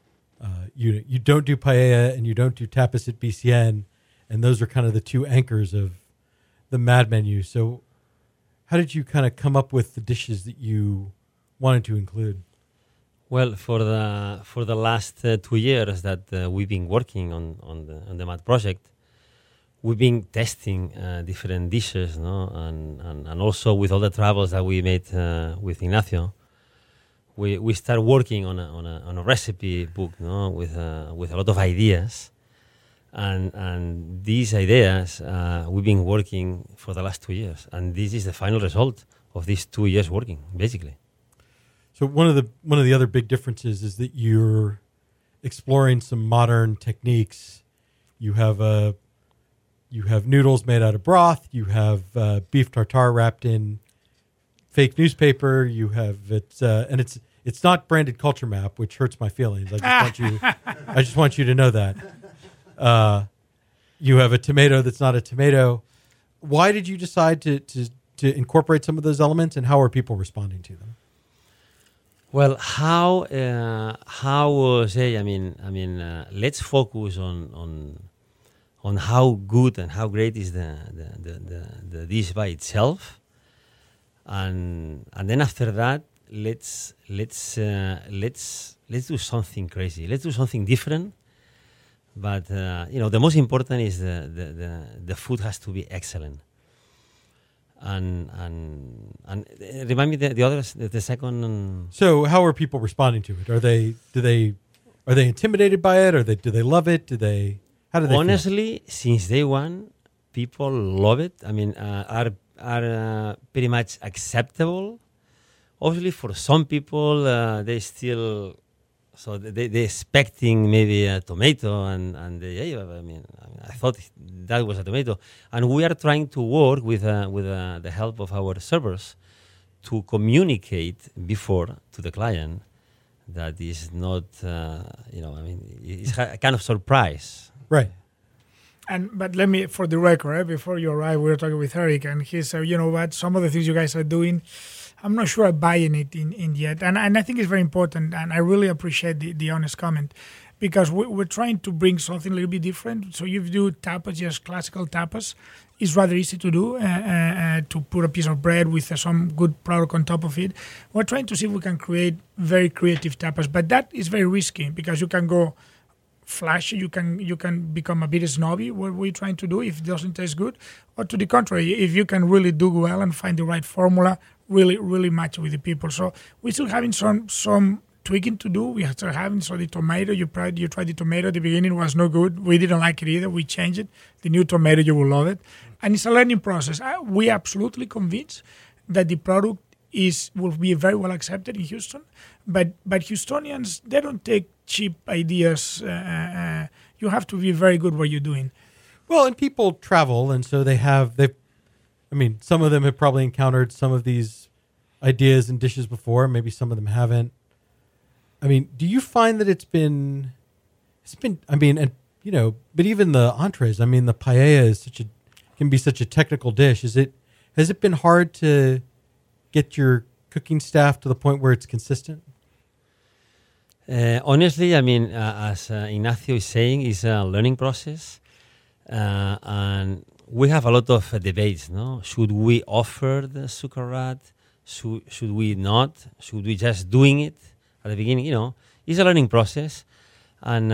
You don't do paella and you don't do tapas at BCN, and those are kind of the two anchors of the MAD menu. So how did you kind of come up with the dishes that you wanted to include? Well, for the last 2 years that we've been working on the MAD project, we've been testing different dishes, and also with all the travels that we made with Ignacio, we start working on a recipe book, with a lot of ideas. And these ideas we've been working for the last 2 years, and this is the final result of these 2 years working, basically. So one of the other big differences is that you're exploring some modern techniques. You have noodles made out of broth. You have beef tartare wrapped in fake newspaper. You have it's not branded Culture Map, which hurts my feelings. I just want you to know that. You have a tomato that's not a tomato. Why did you decide to incorporate some of those elements, and how are people responding to them? Well, let's focus on how good and how great is the dish by itself, and then after that, let's do something crazy. Let's do something different. But the most important is the food has to be excellent. And remind me the others, the second. So how are people responding to it? Are they intimidated by it, or do they love it? How do they honestly feel? Since day one, people love it. Are pretty much acceptable. Obviously, for some people, they still. So they're expecting maybe a tomato, and I thought that was a tomato. And we are trying to work with the help of our servers to communicate before to the client that is not, it's a kind of surprise. Right. But let me, for the record, before you arrived, we were talking with Eric, and he said, you know what, some of the things you guys are doing, I'm not sure I'm buying it in yet. And I think it's very important, and I really appreciate the honest comment, because we're trying to bring something a little bit different. So if you do tapas, just classical tapas, it's rather easy to do, to put a piece of bread with some good product on top of it. We're trying to see if we can create very creative tapas, but that is very risky, because you can go flashy, you can become a bit snobby, what we're trying to do, if it doesn't taste good. Or to the contrary, if you can really do well and find the right formula, really match with the people. So we're still having some tweaking to do. We still having, so the tomato, you tried the tomato at the beginning, was no good. We didn't like it either. We changed it. The new tomato, you will love it. And it's a learning process. We absolutely convinced that the product will be very well accepted in Houston. But Houstonians, they don't take cheap ideas. You have to be very good what you're doing. Well, and people travel, and so some of them have probably encountered some of these ideas and dishes before. Maybe some of them haven't. Do you find that but even the entrees, the paella can be such a technical dish. Has it been hard to get your cooking staff to the point where it's consistent? Honestly, I mean, as Ignacio is saying, it's a learning process, and we have a lot of debates. No, should we offer the Suckerrat? Should we not? Should we just doing it at the beginning? It's a learning process, and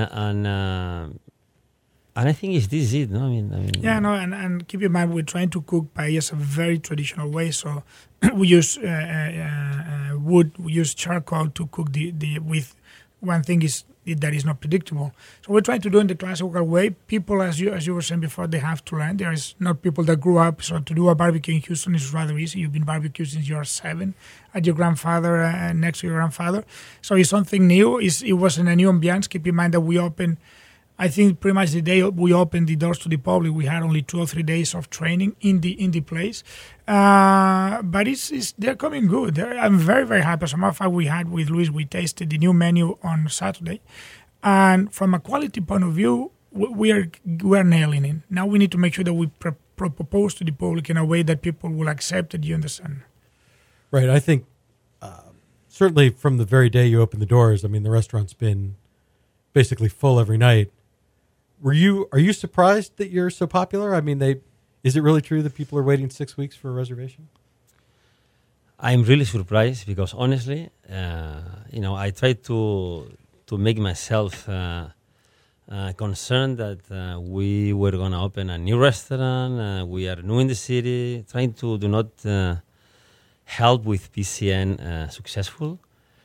I think this is it. No, I mean. Yeah, no, and keep in mind we're trying to cook paellas a very traditional way. So we use wood, we use charcoal to cook the with. One thing is that is not predictable. So we're trying to do it in the classical way. People, as you were saying before, they have to learn. There is not people that grew up. So to do a barbecue in Houston is rather easy. You've been barbecued since you are 7 at your grandfather, next to your grandfather. So it's something new. It wasn't a new ambiance. Keep in mind that we opened, I think pretty much the day we opened the doors to the public, we had only 2 or 3 days of training in the place. But they're coming good. I'm very, very happy. As a matter of fact, we had with Luis, we tasted the new menu on Saturday. And from a quality point of view, we are nailing it. Now we need to make sure that we propose to the public in a way that people will accept it, you understand? Right. I think certainly from the very day you open the doors, I mean, the restaurant's been basically full every night. Are you surprised that you're so popular? I mean, is it really true that people are waiting 6 weeks for a reservation? I'm really surprised because honestly, I try to make myself concerned that we were going to open a new restaurant. We are new in the city, trying to do not help with PCN successful,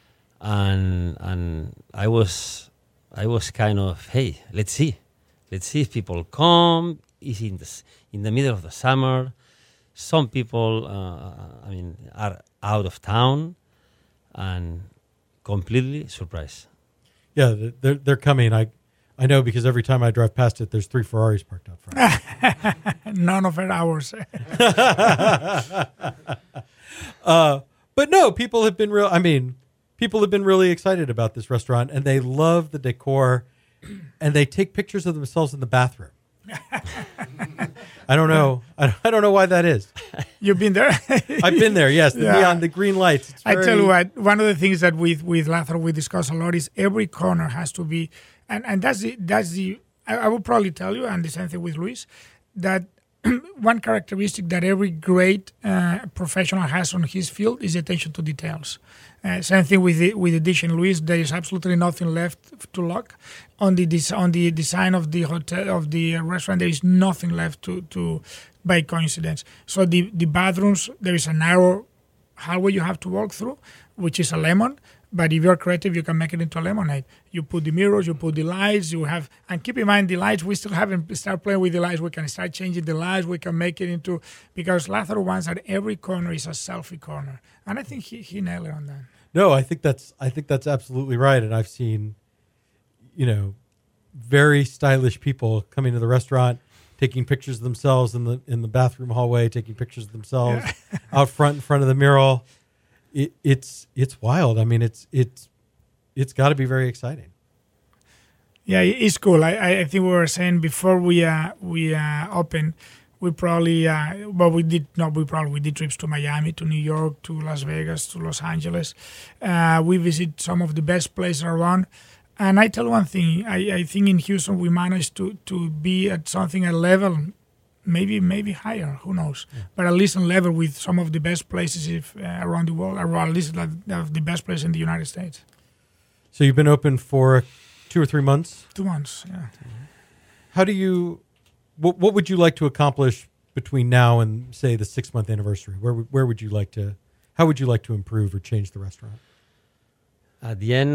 and I was kind of, hey, let's see if people come. It's in the middle of the summer. Some people, are out of town, and completely surprised. Yeah, they're coming. I know because every time I drive past it, there's 3 Ferraris parked out front. None of it ours. But no, people have been really excited about this restaurant, and they love the decor, and they take pictures of themselves in the bathroom. I don't know. I don't know why that is. You've been there? I've been there, yes. The neon, the green lights. I tell you what, one of the things that with Lázaro we discuss a lot is every corner has to be, and that's the I will probably tell you, and the same thing with Luis, that one characteristic that every great professional has on his field is attention to details. Same thing with the dish in Luis. There is absolutely nothing left to look. On the design of the hotel, of the restaurant, there is nothing left to by coincidence. So the bathrooms, there is a narrow hallway you have to walk through, which is a lemon. But if you're creative, you can make it into a lemonade. You put the mirrors, you put the lights, and keep in mind the lights, we still haven't started playing with the lights. We can start changing the lights. We can make it into, because Lázaro wants that every corner is a selfie corner. And I think he nailed it on that. No, I think that's absolutely right. And I've seen, very stylish people coming to the restaurant, taking pictures of themselves in the bathroom hallway, taking pictures of themselves out front in front of the mural. It's wild. I mean, it's got to be very exciting. Yeah, it's cool. I think we were saying before we opened, we probably we did trips to Miami, to New York, to Las Vegas, to Los Angeles. We visit some of the best places around. And I tell one thing, I think in Houston we managed to be at something a level, maybe higher, who knows? Yeah. But at least on level with some of the best places around the world, or at least the best place in the United States. So you've been open for 2 or 3 months? 2 months, yeah. How do you? What would you like to accomplish between now and say the 6-month anniversary? Where would you like to? How would you like to improve or change the restaurant? At the end,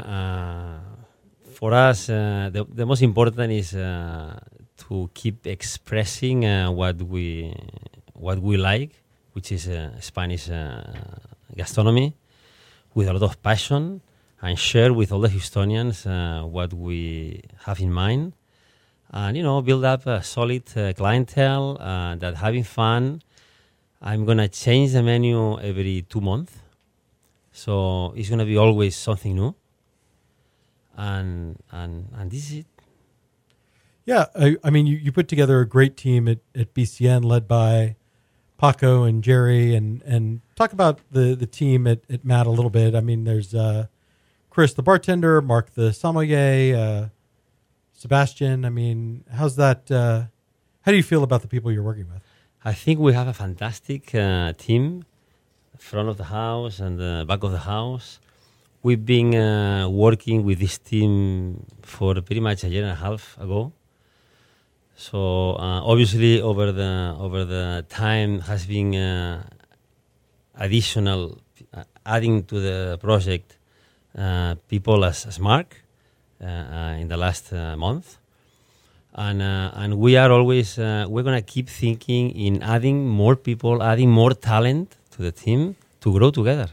for us, the most important is to keep expressing what we like, which is Spanish gastronomy, with a lot of passion, and share with all the Houstonians what we have in mind, and build up a solid clientele that having fun. I'm gonna change the menu every 2 months, so it's gonna be always something new, and this is it. Yeah, I mean, you put together a great team at BCN led by Paco and Jerry, and talk about the team at Matt a little bit. I mean, there's Chris, the bartender, Mark, the sommelier, Sebastian. I mean, how's that? How do you feel about the people you're working with? I think we have a fantastic team, front of the house and the back of the house. We've been working with this team for pretty much a year and a half ago. So obviously over the time has been additional adding to the project people as Mark in the last month. And we are always, we're going to keep thinking in adding more people, adding more talent to the team to grow together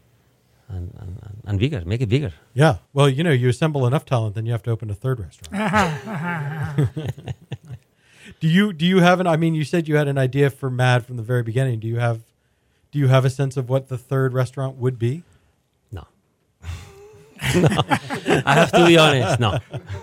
and bigger, make it bigger. Yeah. Well, you assemble enough talent, then you have to open a third restaurant. Do you have I mean, you said you had an idea for Mad from the very beginning. Do you have a sense of what the third restaurant would be? No. No. I have to be honest. No.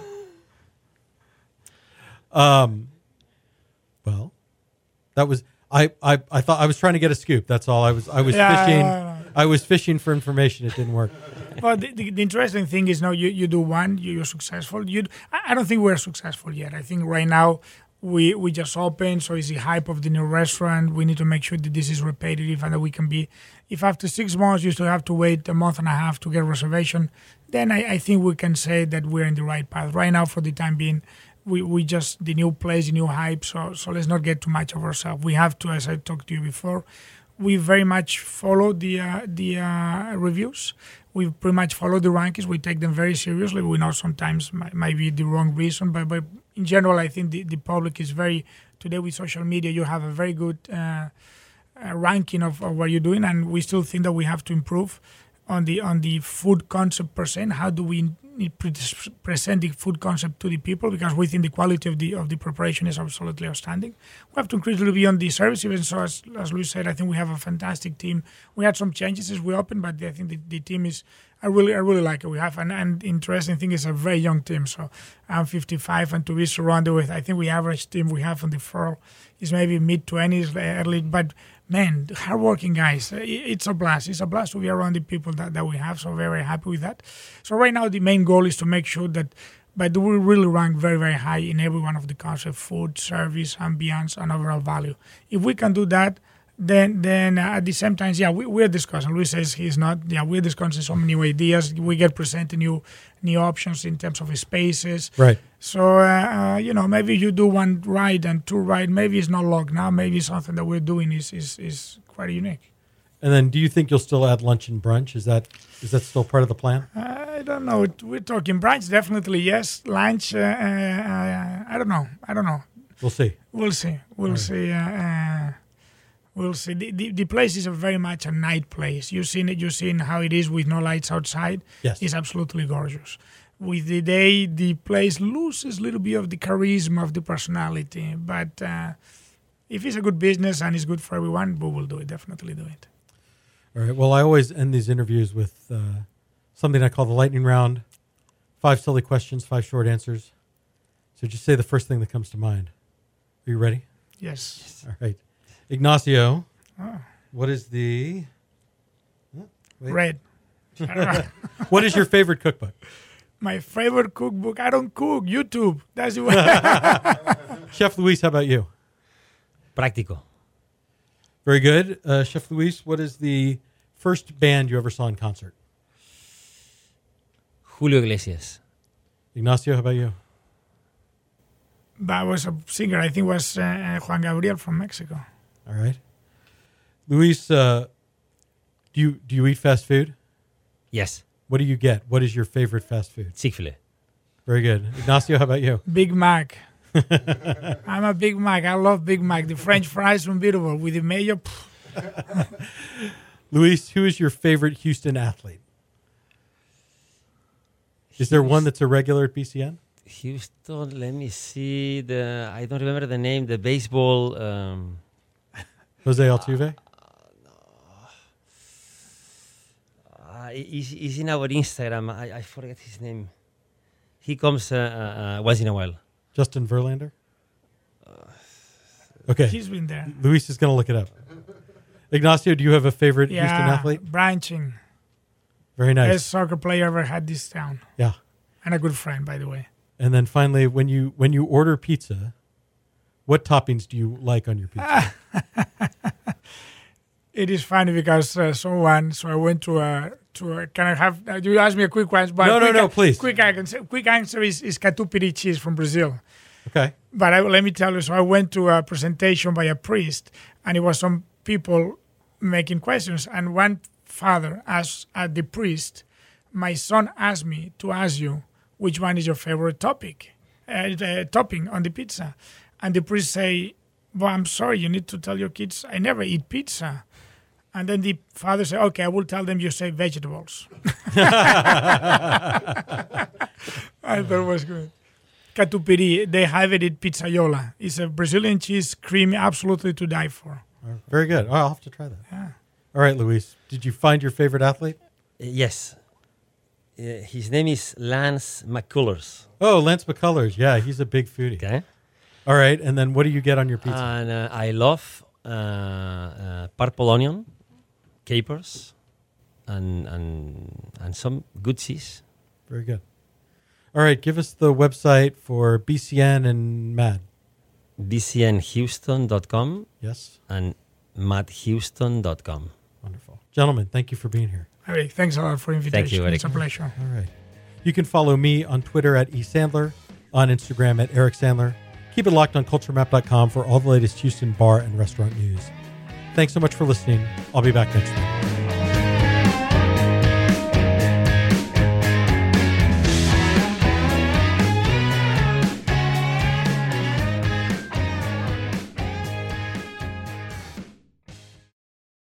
Well, that was I thought I was trying to get a scoop. That's all. I was fishing. I was fishing for information. It didn't work. But the interesting thing is now you do one, you're successful. I don't think we're successful yet. I think right now we just opened, so it's the hype of the new restaurant. We need to make sure that this is repetitive and that we can be. If after 6 months you still have to wait a month and a half to get a reservation, then I think we can say that we're in the right path. Right now, for the time being, we just the new place, the new hype. So let's not get too much of ourselves. We have to, as I talked to you before, we very much follow the reviews. We pretty much follow the rankings. We take them very seriously. We know sometimes might be the wrong reason, but in general, I think the public is very, today with social media, you have a very good ranking of what you're doing, and we still think that we have to improve on the food concept per se. How do we present the food concept to the people, because we think the quality of the preparation is absolutely outstanding. We have to increase a little bit on the service, even so as Luis said, I think we have a fantastic team. We had some changes as we opened, but I think the team is, I really like it. We have and interesting thing is a very young team. So I'm 55, and to be surrounded with, I think the average team we have on the floor is maybe mid-20s, early, but man, hardworking guys. It's a blast. It's a blast to be around the people that we have. So very happy with that. So right now the main goal is to make sure that, but we really rank very, very high in every one of the concepts: food, service, ambience, and overall value. If we can do that, then at the same time, we're discussing. Luis says he's not. Yeah, we're discussing so many ideas. We get presented new options in terms of spaces. Right. So, maybe you do one right and two right. Maybe it's not luck now. Maybe something that we're doing is quite unique. And then do you think you'll still add lunch and brunch? Is that still part of the plan? I don't know. We're talking brunch, definitely yes. Lunch, I don't know. We'll see. We'll see. We'll see. The place is very much a night place. You've seen it. You've seen how it is with no lights outside. Yes. It's absolutely gorgeous. With the day, the place loses a little bit of the charisma of the personality. But if it's a good business and it's good for everyone, we will do it. Definitely do it. All right. Well, I always end these interviews with something I call the lightning round. 5 silly questions, 5 short answers. So just say the first thing that comes to mind. Are you ready? Yes. All right. Ignacio, what is the... Red. What is your favorite cookbook? My favorite cookbook. I don't cook. YouTube. That's the way. Chef Luis, how about you? Práctico. Very good. Chef Luis, what is the first band you ever saw in concert? Julio Iglesias. Ignacio, how about you? That was a singer. I think it was Juan Gabriel from Mexico. All right. Luis, do you eat fast food? Yes. What do you get? What is your favorite fast food? Chick-fil-A. Very good. Ignacio, how about you? Big Mac. I'm a Big Mac. I love Big Mac. The French fries, unbeatable. With the mayo. Luis, who is your favorite Houston athlete? Is there one that's a regular at BCN? Houston, let me see. I don't remember the name. The baseball. Jose Altuve? He's in our Instagram. I forget his name. He comes once in a while. Justin Verlander? Okay. He's been there. Luis is going to look it up. Ignacio, do you have a favorite Houston athlete? Branching. Very nice. Best soccer player I ever had this town. Yeah. And a good friend, by the way. And then finally, when you order pizza, what toppings do you like on your pizza? It is funny because so I went to can I have, you asked me a quick question? But No, please. Quick answer is catupiry cheese from Brazil. Okay. But let me tell you, so I went to a presentation by a priest, and it was some people making questions. And one father asked the priest, my son asked me to ask you, which one is your favorite topping on the pizza? And the priest say, well, I'm sorry, you need to tell your kids, I never eat pizza. And then the father said, okay, I will tell them you say vegetables. I thought it was good. Catupiry, they have it at Pizzaiola. It's a Brazilian cheese, creamy, absolutely to die for. Very good. Oh, I'll have to try that. Yeah. All right, Luis, did you find your favorite athlete? Yes. His name is Lance McCullers. Oh, Lance McCullers. Yeah, he's a big foodie. Okay. All right, and then what do you get on your pizza? And I love purple onion, capers, and some good cheese. Very good. All right, give us the website for BCN and MAD. bcnhouston.com Yes. and matthouston.com. Wonderful. Gentlemen, thank you for being here. Eric, thanks a lot for the invitation. Thank you, Eric. It's a pleasure. All right. You can follow me on Twitter at eSandler, on Instagram at Eric Sandler. Keep it locked on culturemap.com for all the latest Houston bar and restaurant news. Thanks so much for listening. I'll be back next week.